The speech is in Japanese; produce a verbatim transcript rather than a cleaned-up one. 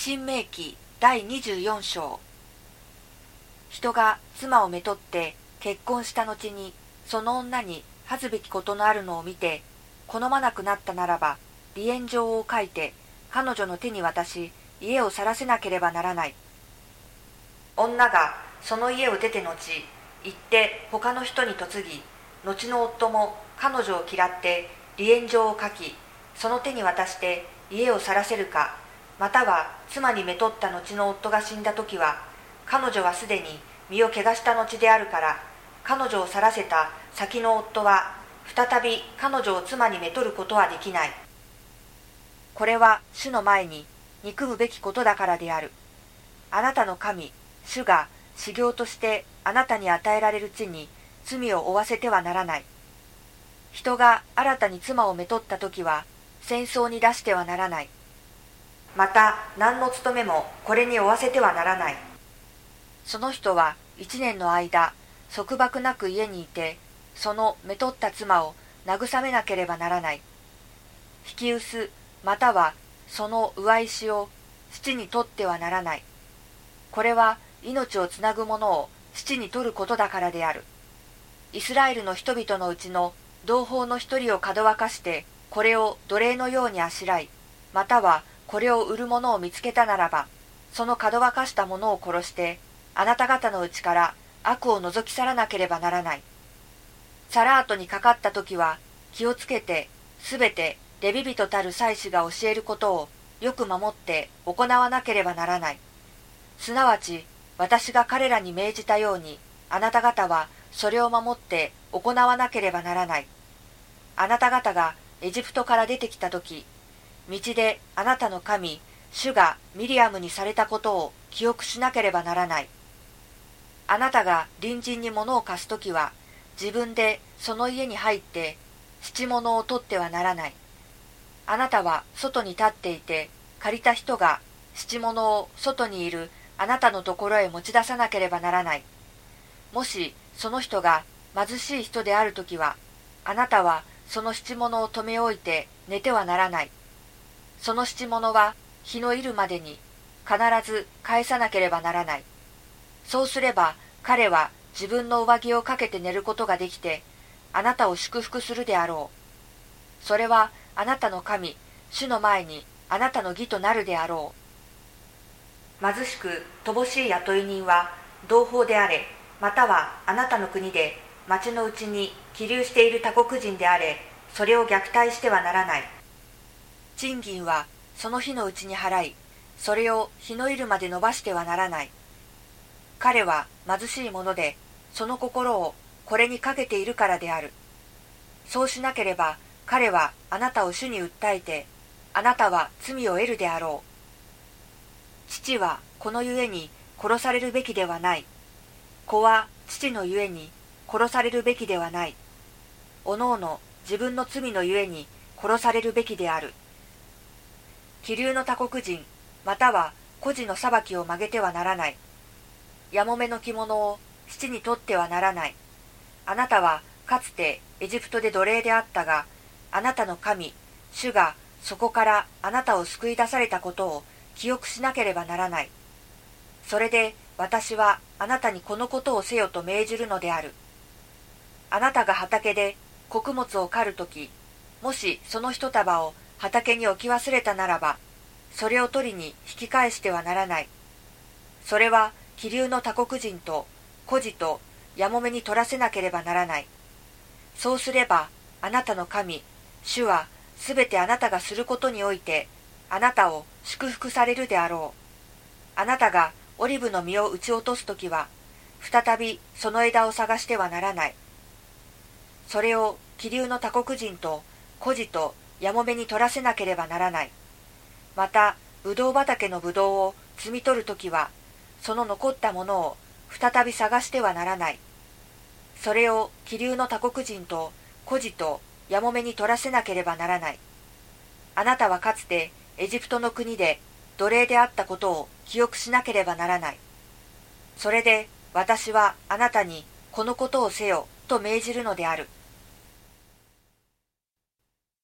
新明記だいにじゅうよん章。人が妻をめとって結婚した後にその女に恥ずべきことのあるのを見て好まなくなったならば、離縁状を書いて彼女の手に渡し、家を去らせなければならない。女がその家を出て後、行って他の人に嫁ぎ、後の夫も彼女を嫌って離縁状を書き、その手に渡して家を去らせるか、または妻にめとった後の夫が死んだときは、彼女はすでに身を汚した後であるから、彼女を去らせた先の夫は再び彼女を妻にめとることはできない。これは主の前に憎むべきことだからである。あなたの神、主が修行としてあなたに与えられる地に罪を負わせてはならない。人が新たに妻をめとったときは戦争に出してはならない。また何の務めもこれに負わせてはならない。その人は一年の間束縛なく家にいて、そのめとった妻を慰めなければならない。引き薄またはその上石を父に取ってはならない。これは命をつなぐものを父に取ることだからである。イスラエルの人々のうちの同胞の一人をかどわかして、これを奴隷のようにあしらい、またはこれを売る者を見つけたならば、そのかどわかした者を殺して、あなた方のうちから悪を除き去らなければならない。サラートにかかったときは、気をつけて、すべてレビ人たる祭司が教えることをよく守って行わなければならない。すなわち、私が彼らに命じたように、あなた方はそれを守って行わなければならない。あなた方がエジプトから出てきたとき、道であなたの神、主がミリアムにされたことを記憶しなければならない。あなたが隣人に物を貸すときは、自分でその家に入って質物を取ってはならない。あなたは外に立っていて、借りた人が質物を外にいるあなたのところへ持ち出さなければならない。もしその人が貧しい人であるときは、あなたはその質物を留め置いて寝てはならない。その質物は日の入るまでに必ず返さなければならない。そうすれば彼は自分の上着をかけて寝ることができて、あなたを祝福するであろう。それはあなたの神、主の前にあなたの義となるであろう。貧しく乏しい雇い人は同胞であれ、またはあなたの国で町のうちに起立している他国人であれ、それを虐待してはならない。賃金はその日のうちに払い、それを日の入るまで伸ばしてはならない。彼は貧しいもので、その心をこれにかけているからである。そうしなければ、彼はあなたを主に訴えて、あなたは罪を得るであろう。父はこのゆえに殺されるべきではない。子は父のゆえに殺されるべきではない。おのおの自分の罪のゆえに殺されるべきである。気流の他国人、または孤児の裁きを曲げてはならない。やもめの着物を七に取ってはならない。あなたはかつてエジプトで奴隷であったが、あなたの神、主がそこからあなたを救い出されたことを記憶しなければならない。それで私はあなたにこのことをせよと命じるのである。あなたが畑で穀物を刈るとき、もしその一束を畑に置き忘れたならば、それを取りに引き返してはならない。それは気流の他国人と孤児とやもめに取らせなければならない。そうすればあなたの神、主はすべてあなたがすることにおいて、あなたを祝福されるであろう。あなたがオリブの実を打ち落とすときは、再びその枝を探してはならない。それを気流の他国人と孤児とやもめに取らせなければならない。また、ぶどう畑のぶどうを摘み取るときは、その残ったものを再び探してはならない。それを気流の他国人と孤児とやもめに取らせなければならない。あなたはかつてエジプトの国で奴隷であったことを記憶しなければならない。それで私はあなたにこのことをせよと命じるのである。